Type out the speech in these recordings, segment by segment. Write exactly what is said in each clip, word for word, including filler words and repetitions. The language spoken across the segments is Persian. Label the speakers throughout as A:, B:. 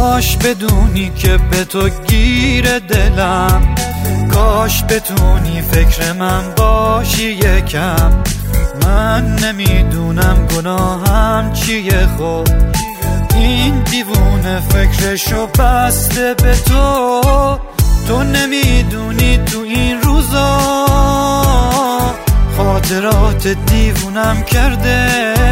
A: کاش بدونی که به تو گیر دلم، کاش بتونی فکر من باشی یکم. من نمیدونم گناهم چیه، خب این دیوونه فکرشو بسته به تو. تو نمیدونی تو این روزا خاطرات دیوونم کرده.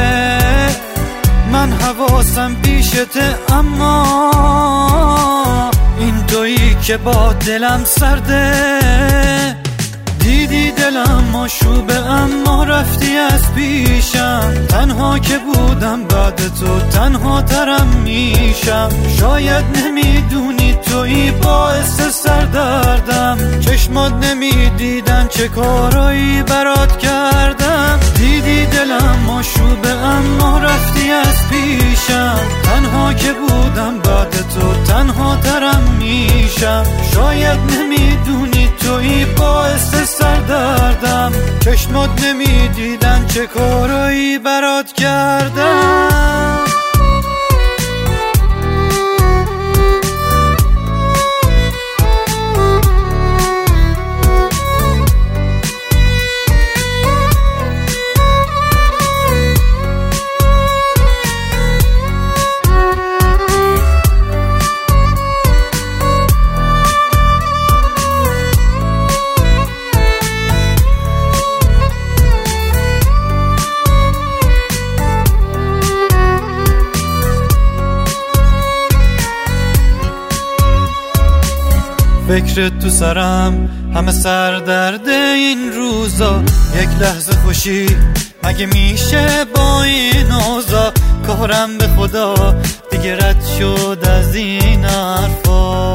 A: من حواسم پیشته اما این تویی که با دلم سرده. دیدی دلم مشروبه اما رفتی از پیشم. تنها که بودم بعد تو تنها ترم میشم. شاید نمیدونی تویی باعث سردردم. چشمات نمیدیدن چه کارایی برات کردم. دیدی دلم مشروبه اما رفتی از پیشم. تنها که بودم بعد تو تنها ترم میشم. شاید نمیدونی تویی باعث سردردم. چشمات نمیدیدن چه کارایی برات کردم. فکرت تو سرم همه سردرد این روزا. یک لحظه خوشی مگه میشه با این اوضاع؟ کارم به خدا دیگه رد شد از این حرفا.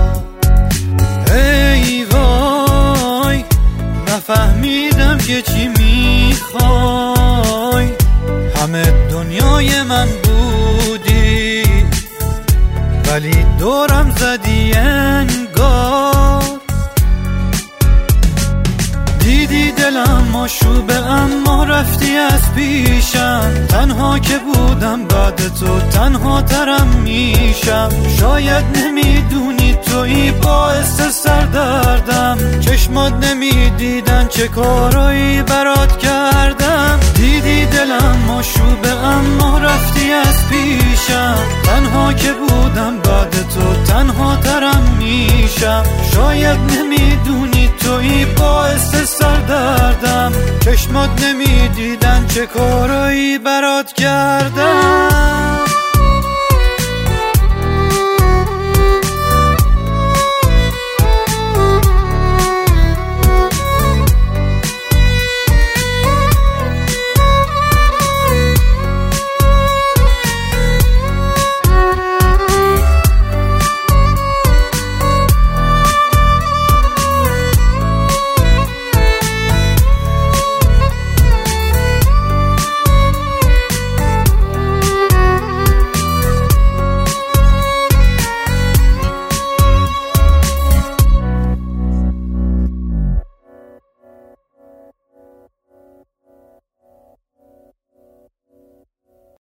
A: ای وای نفهمیدم که چی میخوای. همه دنیای من بودی ولی دورم زدی انگار. دیدی دلم مشروبه اما رفتی از پیشم. تنها که بودم بعد تو تنها ترم میشم. شاید نمیدونی تویی باعث سردردم. چشمات نمیدیدن چه کارایی برات کردم. دیدی دلم مشروبه اما رفتی از پیشم. تنها که بودم بعد تو تنها ترم میشم. شاید نمیدونی تویی باعث سردردم. چشمات نمیدیدن چه کارایی برات کردم.